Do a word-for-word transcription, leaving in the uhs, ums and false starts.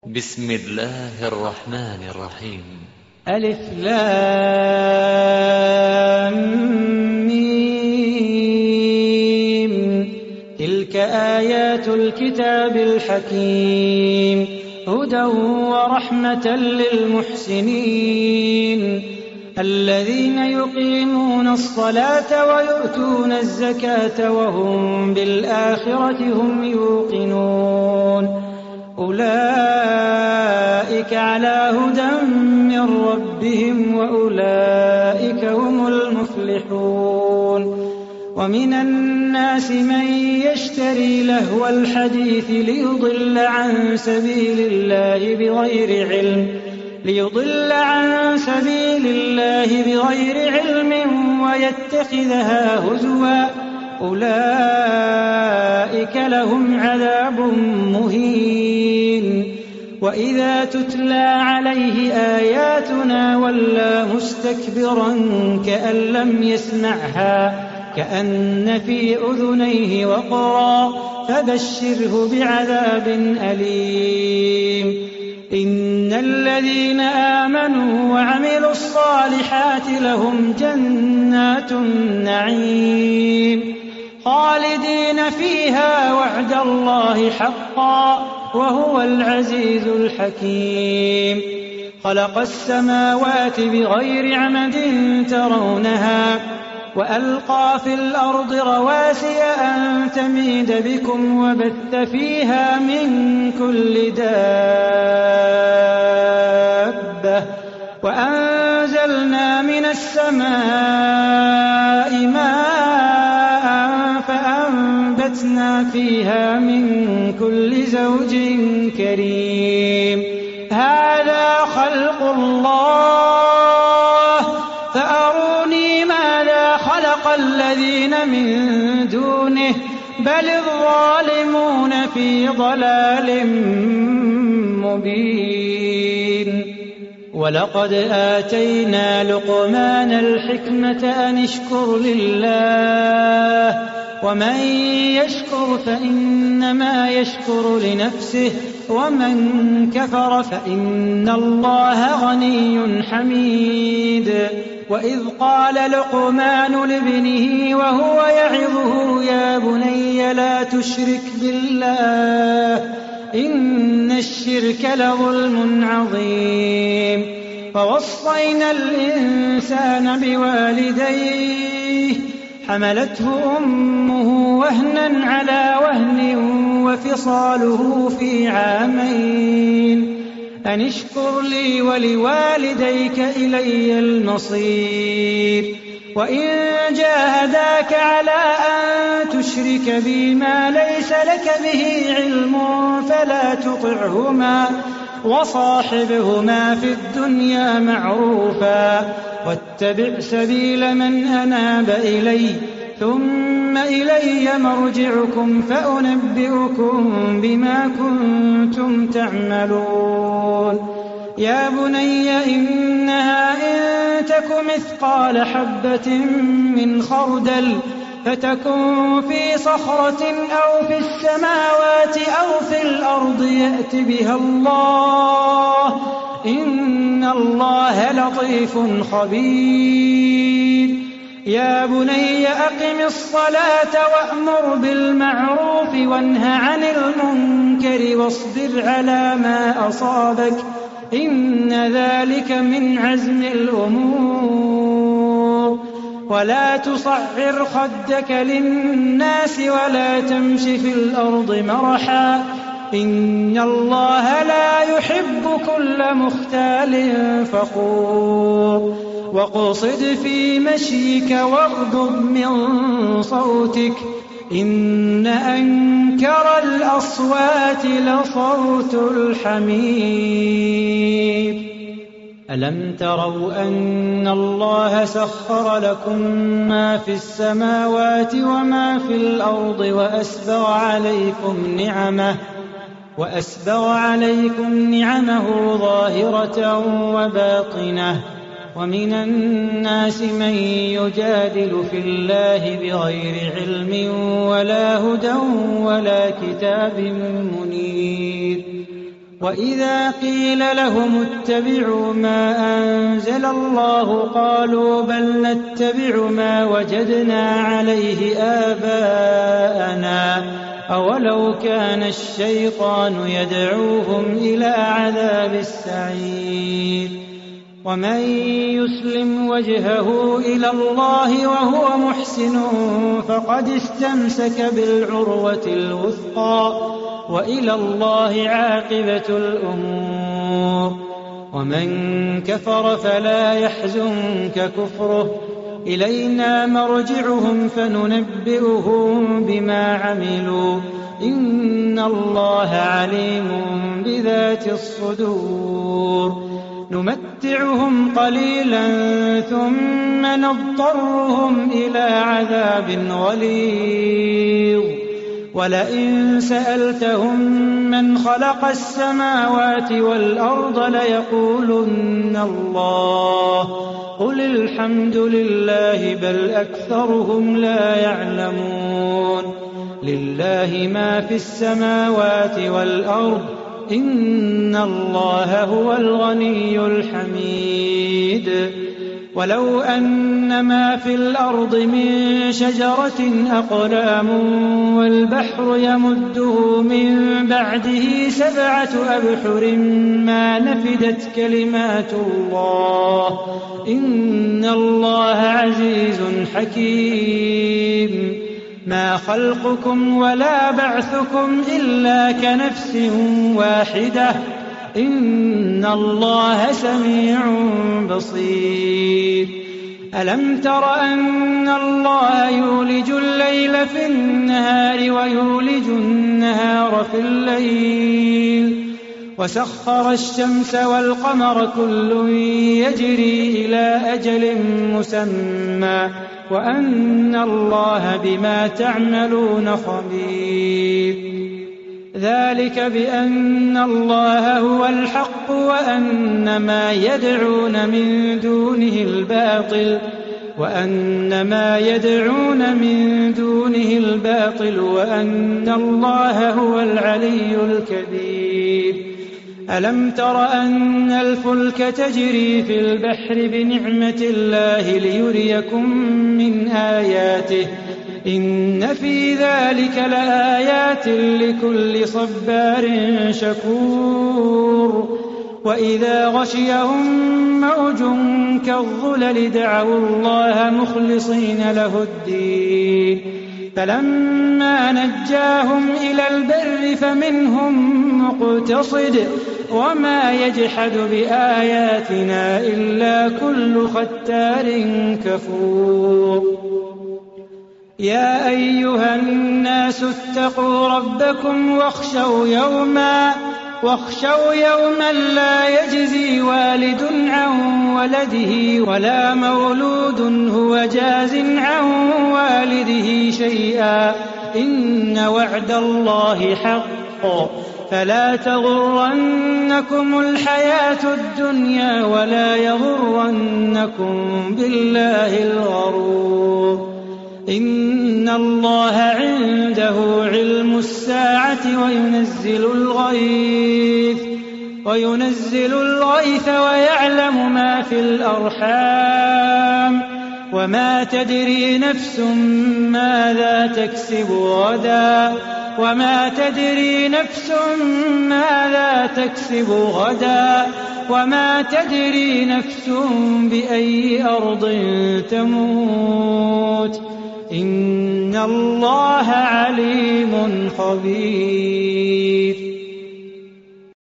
بسم الله الرحمن الرحيم. ألف لام ميم. تلك آيات الكتاب الحكيم، هدى ورحمة للمحسنين الذين يقيمون الصلاة ويؤتون الزكاة وهم بالآخرة هم يوقنون. أولئك على هدى من ربهم وأولئك هم المفلحون. ومن الناس من يشتري لهو الحديث ليضل عن سبيل الله بغير علم ليضل عن سبيل الله بغير علم ويتخذها هزوا. أولئك لهم عذاب مهين. وإذا تتلى عليه آياتنا ولى مستكبرا كأن لم يسمعها كأن في أذنيه وقرا فبشره بعذاب أليم. إن الذين آمنوا وعملوا الصالحات لهم جنات النعيم خالدين فيها وعد الله حقا وهو العزيز الحكيم. خلق السماوات بغير عمد ترونها وألقى في الأرض رواسي أن تميد بكم وبث فيها من كل دابة وأنزلنا من السماء ماء فأنبتنا فيها من كل زوج كريم. هذا خلق الله فأروني ماذا خلق الذين من دونه بل الظالمون في ضلال مبين. ولقد آتينا لقمان الحكمة أن اشكر لله ومن يشكر فإنما يشكر لنفسه ومن كفر فإن الله غني حميد. وإذ قال لقمان لابنه وهو يعظه يا بني لا تشرك بالله إن الشرك لظلم عظيم. فوصينا الإنسان بوالديه حملته أمه وهنا على وهن وفصاله في عامين أن اشكر لي ولوالديك إلي المصير. وإن جاهداك على أن تشرك بي ما ليس لك به علم فلا تطعهما وصاحبهما في الدنيا معروفا واتبع سبيل من أناب إلي ثم إلي مرجعكم فأنبئكم بما كنتم تعملون. يا بني إنها إن تك مثقال حبة من خردل فتكن في صخرة أو في السماوات أو في الأرض يأت بها الله إن الله لطيف خبير. يا بني أقم الصلاة وأمر بالمعروف وانه عن المنكر واصبر على ما أصابك إن ذلك من عزم الأمور. ولا تصعر خدك للناس ولا تمش في الأرض مرحا إن الله لا يحب كل مختال فخور. وقصد في مشيك واغضض من صوتك إن أنكر الأصوات لصوت الحمير. ألم تروا أن الله سخر لكم ما في السماوات وما في الأرض وأسبغ عليكم نعمه وأسبغ عليكم نعمه ظاهرة وباطنة. ومن الناس من يجادل في الله بغير علم ولا هدى ولا كتاب منير. وإذا قيل لهم اتبعوا ما أنزل الله قالوا بل نتبع ما وجدنا عليه آباءنا أولو كان الشيطان يدعوهم إلى عذاب السعير ومن يسلم وجهه إلى الله وهو محسن فقد استمسك بالعروة الوثقى وإلى الله عاقبة الأمور ومن كفر فلا يحزنك كفره إلينا مرجعهم فننبئهم بما عملوا إن الله عليم بذات الصدور نمتعهم قليلا ثم نضطرهم إلى عذاب غليظ ولئن سألتهم من خلق السماوات والأرض ليقولن الله قل الحمد لله بل أكثرهم لا يعلمون لله ما في السماوات والأرض إن الله هو الغني الحميد ولو أن ما في الأرض من شجرة أقلام والبحر يمده من بعده سبعة أبحر ما نفدت كلمات الله إن الله عزيز حكيم ما خلقكم ولا بعثكم إلا كنفس واحدة إن الله سميع بصير ألم تر أن الله يولج الليل في النهار ويولج النهار في الليل وسخر الشمس والقمر كل يجري إلى أجل مسمى وأن الله بما تعملون خبير ذلك بأن الله هو الحق وأن ما يدعون من دونه الباطل وأن ما يدعون من دونه الباطل وأن الله هو العلي الكبير ألم تر أن الفلك تجري في البحر بنعمة الله ليريكم من آياته إن في ذلك لآيات لكل صبار شكور وإذا غشيهم موج كالظلل دعوا الله مخلصين له الدين فلما نجاهم إلى البر فمنهم مقتصد وما يجحد بآياتنا إلا كل ختار كفور يا أيها الناس اتقوا ربكم واخشوا يوما واخشوا يوما لا يجزي والد عن ولده ولا مولود هو جاز عن والده شيئا إن وعد الله حق فلا تغرنكم الحياة الدنيا ولا يغرنكم بالله الغرور إن الله عنده علم الساعة وينزل الغيث وينزل الغيث ويعلم ما في الأرحام وما تدري نفس ماذا تكسب غدا وما تدري نفس ماذا تكسب غدا وما تدري نفس بأي أرض تموت إن الله عليم خبير